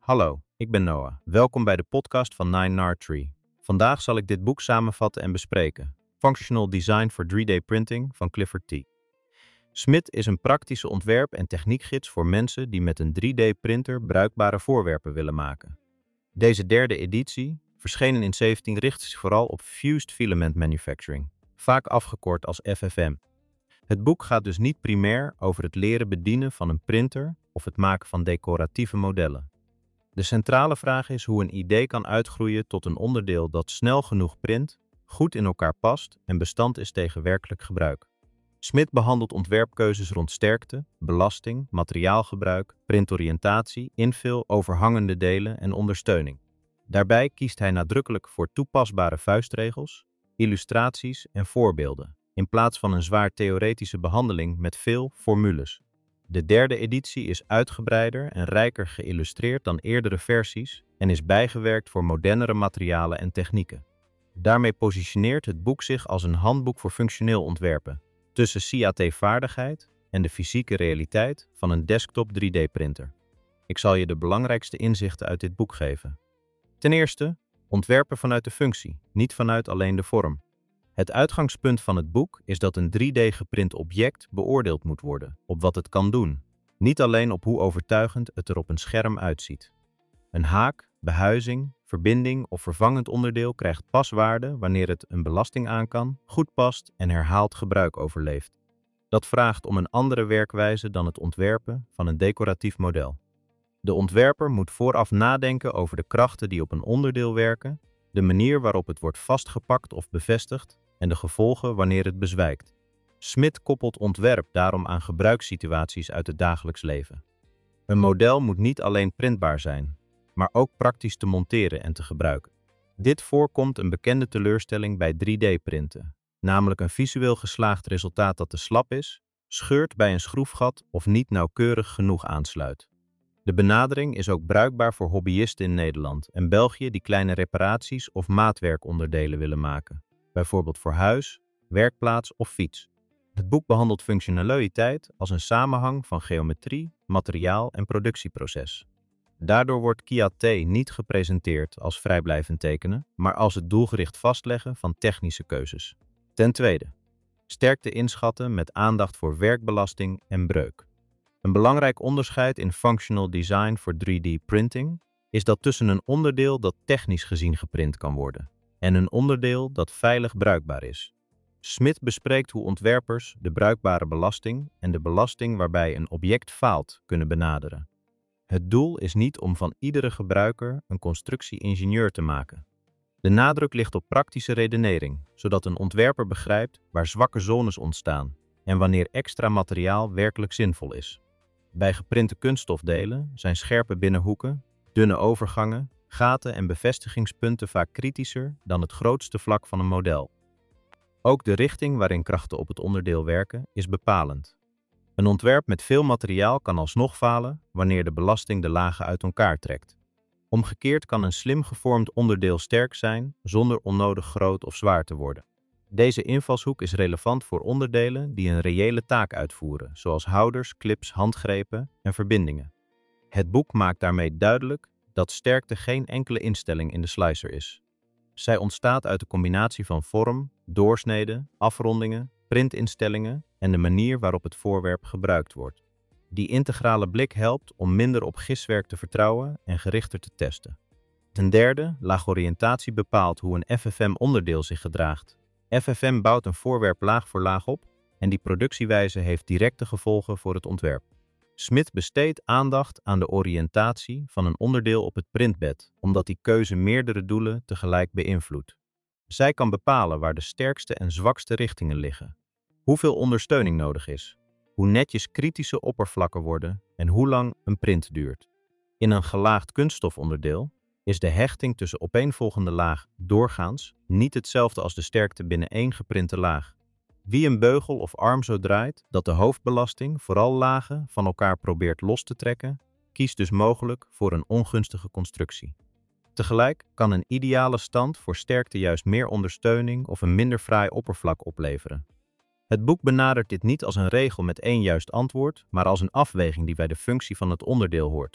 Hallo, ik ben Noah. Welkom bij de podcast van 9R3. Vandaag zal ik dit boek samenvatten en bespreken. Functional Design for 3D Printing van Clifford T. Smith is een praktische ontwerp- en techniekgids voor mensen die met een 3D-printer bruikbare voorwerpen willen maken. Deze derde editie, verschenen in 17, richt zich vooral op Fused Filament Manufacturing, vaak afgekort als FFM. Het boek gaat dus niet primair over het leren bedienen van een printer of het maken van decoratieve modellen. De centrale vraag is hoe een idee kan uitgroeien tot een onderdeel dat snel genoeg print, goed in elkaar past en bestand is tegen werkelijk gebruik. Smith behandelt ontwerpkeuzes rond sterkte, belasting, materiaalgebruik, printoriëntatie, invul, overhangende delen en ondersteuning. Daarbij kiest hij nadrukkelijk voor toepasbare vuistregels, illustraties en voorbeelden, in plaats van een zwaar theoretische behandeling met veel formules. De derde editie is uitgebreider en rijker geïllustreerd dan eerdere versies en is bijgewerkt voor modernere materialen en technieken. Daarmee positioneert het boek zich als een handboek voor functioneel ontwerpen, tussen CAT-vaardigheid en de fysieke realiteit van een desktop 3D-printer. Ik zal je de belangrijkste inzichten uit dit boek geven. Ten eerste, ontwerpen vanuit de functie, niet vanuit alleen de vorm. Het uitgangspunt van het boek is dat een 3D-geprint object beoordeeld moet worden op wat het kan doen, niet alleen op hoe overtuigend het er op een scherm uitziet. Een haak, behuizing, verbinding of vervangend onderdeel krijgt paswaarde wanneer het een belasting aan kan, goed past en herhaald gebruik overleeft. Dat vraagt om een andere werkwijze dan het ontwerpen van een decoratief model. De ontwerper moet vooraf nadenken over de krachten die op een onderdeel werken, de manier waarop het wordt vastgepakt of bevestigd en de gevolgen wanneer het bezwijkt. Smith koppelt ontwerp daarom aan gebruikssituaties uit het dagelijks leven. Een model moet niet alleen printbaar zijn, maar ook praktisch te monteren en te gebruiken. Dit voorkomt een bekende teleurstelling bij 3D-printen, namelijk een visueel geslaagd resultaat dat te slap is, scheurt bij een schroefgat of niet nauwkeurig genoeg aansluit. De benadering is ook bruikbaar voor hobbyisten in Nederland en België die kleine reparaties of maatwerkonderdelen willen maken, bijvoorbeeld voor huis, werkplaats of fiets. Het boek behandelt functionaliteit als een samenhang van geometrie, materiaal en productieproces. Daardoor wordt CAT niet gepresenteerd als vrijblijvend tekenen, maar als het doelgericht vastleggen van technische keuzes. Ten tweede, sterkte inschatten met aandacht voor werkbelasting en breuk. Een belangrijk onderscheid in functional design voor 3D-printing is dat tussen een onderdeel dat technisch gezien geprint kan worden en een onderdeel dat veilig bruikbaar is. Smith bespreekt hoe ontwerpers de bruikbare belasting en de belasting waarbij een object faalt kunnen benaderen. Het doel is niet om van iedere gebruiker een constructie-ingenieur te maken. De nadruk ligt op praktische redenering, zodat een ontwerper begrijpt waar zwakke zones ontstaan en wanneer extra materiaal werkelijk zinvol is. Bij geprinte kunststofdelen zijn scherpe binnenhoeken, dunne overgangen, gaten en bevestigingspunten vaak kritischer dan het grootste vlak van een model. Ook de richting waarin krachten op het onderdeel werken is bepalend. Een ontwerp met veel materiaal kan alsnog falen wanneer de belasting de lagen uit elkaar trekt. Omgekeerd kan een slim gevormd onderdeel sterk zijn zonder onnodig groot of zwaar te worden. Deze invalshoek is relevant voor onderdelen die een reële taak uitvoeren, zoals houders, clips, handgrepen en verbindingen. Het boek maakt daarmee duidelijk dat sterkte geen enkele instelling in de slicer is. Zij ontstaat uit de combinatie van vorm, doorsneden, afrondingen, printinstellingen en de manier waarop het voorwerp gebruikt wordt. Die integrale blik helpt om minder op giswerk te vertrouwen en gerichter te testen. Ten derde, laagoriëntatie bepaalt hoe een FFM-onderdeel zich gedraagt. FFM bouwt een voorwerp laag voor laag op en die productiewijze heeft directe gevolgen voor het ontwerp. Smith besteedt aandacht aan de oriëntatie van een onderdeel op het printbed, omdat die keuze meerdere doelen tegelijk beïnvloedt. Zij kan bepalen waar de sterkste en zwakste richtingen liggen, hoeveel ondersteuning nodig is, hoe netjes kritische oppervlakken worden en hoe lang een print duurt. In een gelaagd kunststofonderdeel is de hechting tussen opeenvolgende laag doorgaans niet hetzelfde als de sterkte binnen één geprinte laag. Wie een beugel of arm zo draait dat de hoofdbelasting vooral lagen van elkaar probeert los te trekken, kiest dus mogelijk voor een ongunstige constructie. Tegelijk kan een ideale stand voor sterkte juist meer ondersteuning of een minder fraai oppervlak opleveren. Het boek benadert dit niet als een regel met één juist antwoord, maar als een afweging die bij de functie van het onderdeel hoort.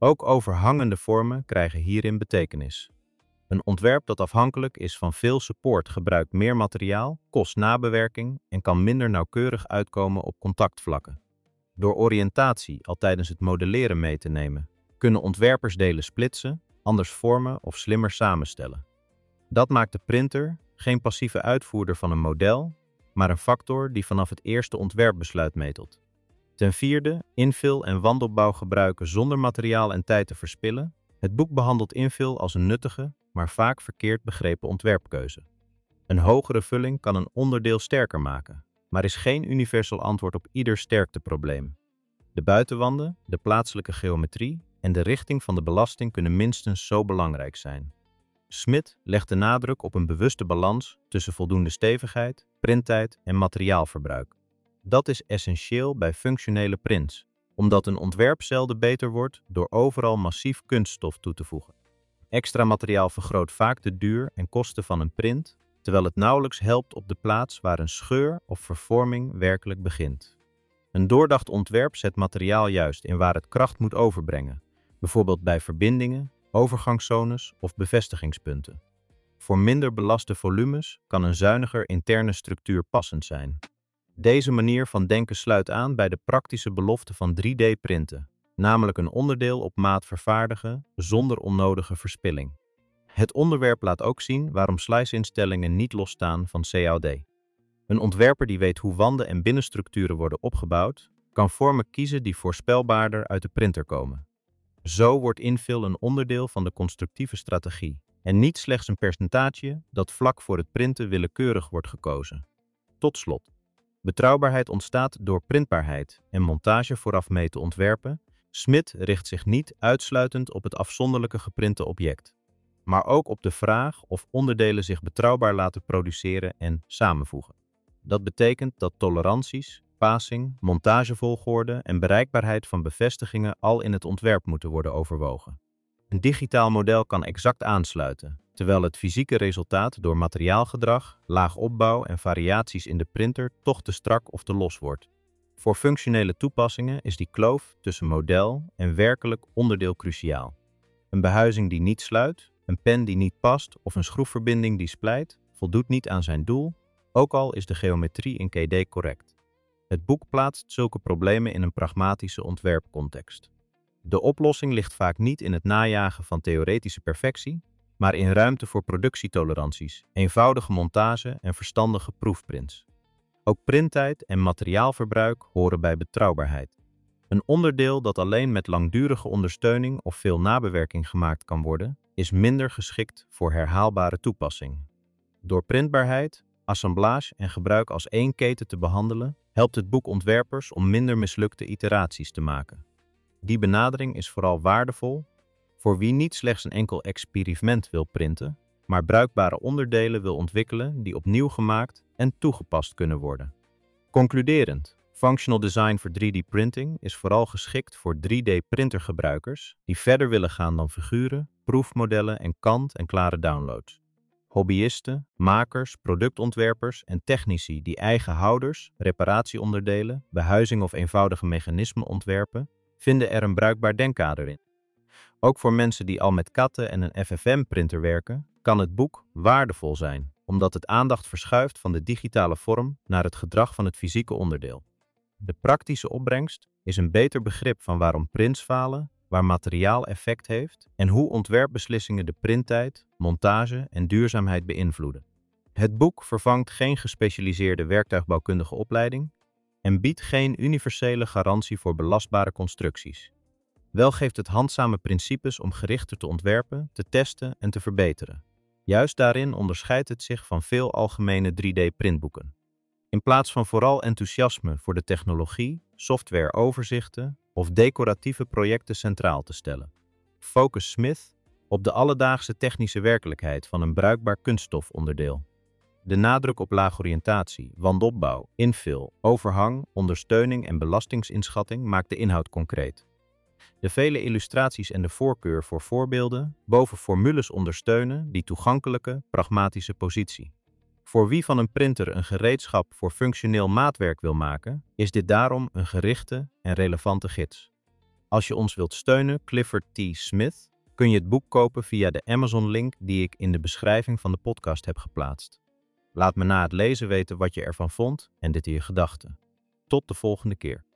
Ook overhangende vormen krijgen hierin betekenis. Een ontwerp dat afhankelijk is van veel support gebruikt meer materiaal, kost nabewerking en kan minder nauwkeurig uitkomen op contactvlakken. Door oriëntatie al tijdens het modelleren mee te nemen, kunnen ontwerpers delen splitsen, anders vormen of slimmer samenstellen. Dat maakt de printer geen passieve uitvoerder van een model, maar een factor die vanaf het eerste ontwerpbesluit meetelt. Ten vierde, invul en wandopbouw gebruiken zonder materiaal en tijd te verspillen. Het boek behandelt invul als een nuttige, maar vaak verkeerd begrepen ontwerpkeuze. Een hogere vulling kan een onderdeel sterker maken, maar is geen universeel antwoord op ieder sterkteprobleem. De buitenwanden, de plaatselijke geometrie en de richting van de belasting kunnen minstens zo belangrijk zijn. Smit legt de nadruk op een bewuste balans tussen voldoende stevigheid, printtijd en materiaalverbruik. Dat is essentieel bij functionele prints, omdat een ontwerp zelden beter wordt door overal massief kunststof toe te voegen. Extra materiaal vergroot vaak de duur en kosten van een print, terwijl het nauwelijks helpt op de plaats waar een scheur of vervorming werkelijk begint. Een doordacht ontwerp zet materiaal juist in waar het kracht moet overbrengen, bijvoorbeeld bij verbindingen, overgangszones of bevestigingspunten. Voor minder belaste volumes kan een zuiniger interne structuur passend zijn. Deze manier van denken sluit aan bij de praktische belofte van 3D-printen, namelijk een onderdeel op maat vervaardigen zonder onnodige verspilling. Het onderwerp laat ook zien waarom slice-instellingen niet losstaan van CAD. Een ontwerper die weet hoe wanden en binnenstructuren worden opgebouwd, kan vormen kiezen die voorspelbaarder uit de printer komen. Zo wordt invul een onderdeel van de constructieve strategie en niet slechts een percentage dat vlak voor het printen willekeurig wordt gekozen. Tot slot. Betrouwbaarheid ontstaat door printbaarheid en montage vooraf mee te ontwerpen. Smit richt zich niet uitsluitend op het afzonderlijke geprinte object, maar ook op de vraag of onderdelen zich betrouwbaar laten produceren en samenvoegen. Dat betekent dat toleranties, passing, montagevolgorde en bereikbaarheid van bevestigingen al in het ontwerp moeten worden overwogen. Een digitaal model kan exact aansluiten, terwijl het fysieke resultaat door materiaalgedrag, laag opbouw en variaties in de printer toch te strak of te los wordt. Voor functionele toepassingen is die kloof tussen model en werkelijk onderdeel cruciaal. Een behuizing die niet sluit, een pen die niet past of een schroefverbinding die splijt, voldoet niet aan zijn doel, ook al is de geometrie in KD correct. Het boek plaatst zulke problemen in een pragmatische ontwerpcontext. De oplossing ligt vaak niet in het najagen van theoretische perfectie, maar in ruimte voor productietoleranties, eenvoudige montage en verstandige proefprints. Ook printtijd en materiaalverbruik horen bij betrouwbaarheid. Een onderdeel dat alleen met langdurige ondersteuning of veel nabewerking gemaakt kan worden, is minder geschikt voor herhaalbare toepassing. Door printbaarheid, assemblage en gebruik als één keten te behandelen, helpt het boek ontwerpers om minder mislukte iteraties te maken. Die benadering is vooral waardevol voor wie niet slechts een enkel experiment wil printen, maar bruikbare onderdelen wil ontwikkelen die opnieuw gemaakt en toegepast kunnen worden. Concluderend, Functional Design voor 3D-printing is vooral geschikt voor 3D-printergebruikers die verder willen gaan dan figuren, proefmodellen en kant-en-klare downloads. Hobbyisten, makers, productontwerpers en technici die eigen houders, reparatieonderdelen, behuizing of eenvoudige mechanismen ontwerpen, vinden er een bruikbaar denkkader in. Ook voor mensen die al met katten en een FFM-printer werken, kan het boek waardevol zijn, omdat het aandacht verschuift van de digitale vorm naar het gedrag van het fysieke onderdeel. De praktische opbrengst is een beter begrip van waarom prints falen, waar materiaal effect heeft en hoe ontwerpbeslissingen de printtijd, montage en duurzaamheid beïnvloeden. Het boek vervangt geen gespecialiseerde werktuigbouwkundige opleiding en biedt geen universele garantie voor belastbare constructies. Wel geeft het handzame principes om gerichter te ontwerpen, te testen en te verbeteren. Juist daarin onderscheidt het zich van veel algemene 3D-printboeken. In plaats van vooral enthousiasme voor de technologie, softwareoverzichten of decoratieve projecten centraal te stellen, focust Smith op de alledaagse technische werkelijkheid van een bruikbaar kunststofonderdeel. De nadruk op laagoriëntatie, wandopbouw, invul, overhang, ondersteuning en belastingsinschatting maakt de inhoud concreet. De vele illustraties en de voorkeur voor voorbeelden boven formules ondersteunen die toegankelijke, pragmatische positie. Voor wie van een printer een gereedschap voor functioneel maatwerk wil maken, is dit daarom een gerichte en relevante gids. Als je ons wilt steunen, Clifford T. Smith, kun je het boek kopen via de Amazon-link die ik in de beschrijving van de podcast heb geplaatst. Laat me na het lezen weten wat je ervan vond en dit in je gedachten. Tot de volgende keer.